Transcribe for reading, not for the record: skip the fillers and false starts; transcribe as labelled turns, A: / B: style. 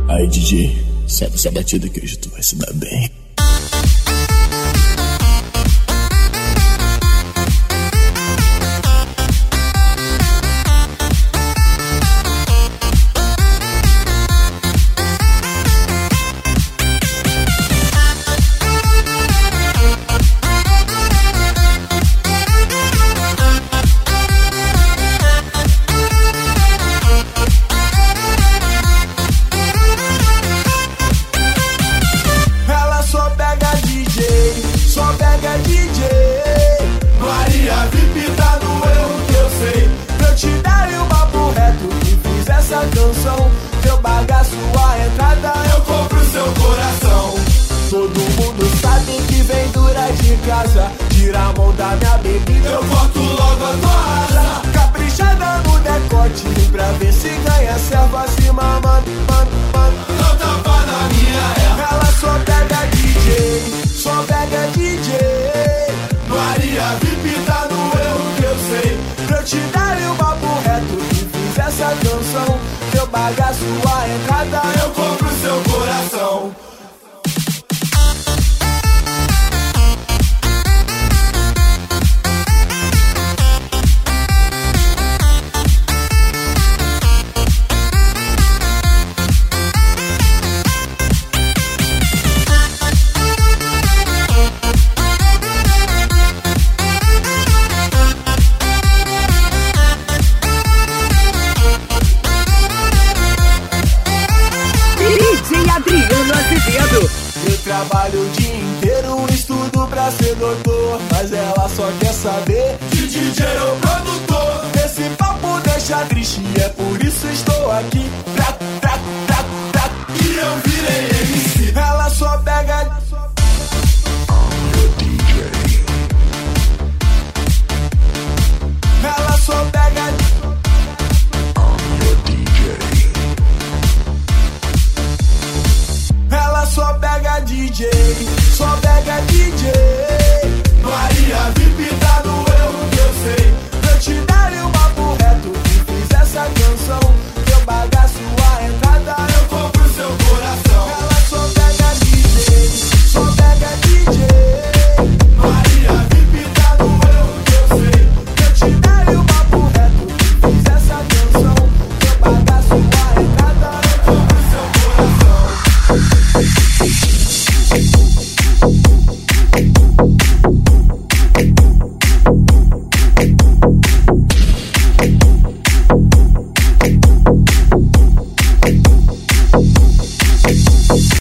A: Aí, DJ, sobe essa batida que hoje tu vai se dar bem.
B: Eu pagar sua entrada, eu compro seu coração. Todo mundo sabe que vem dura de casa. Tira a mão da minha bebida, eu corto logo a tua asa. Caprichada no decote, pra ver se ganha serva acima, mano. Não tapa na minha erva. Ela só pega DJ, só pega DJ. Maria VIP tá no erro que eu sei. Pra eu te dar o papo reto que fiz essa canção. Eu pagar sua entrada, eu compro seu coração. Eu trabalho o dia inteiro, estudo pra ser doutor, mas ela só quer saber de DJ ou produtor. Esse papo deixa triste, é por isso estou aqui. E eu virei MC. Ela só pega. Ela só pega. Ela só pega DJ,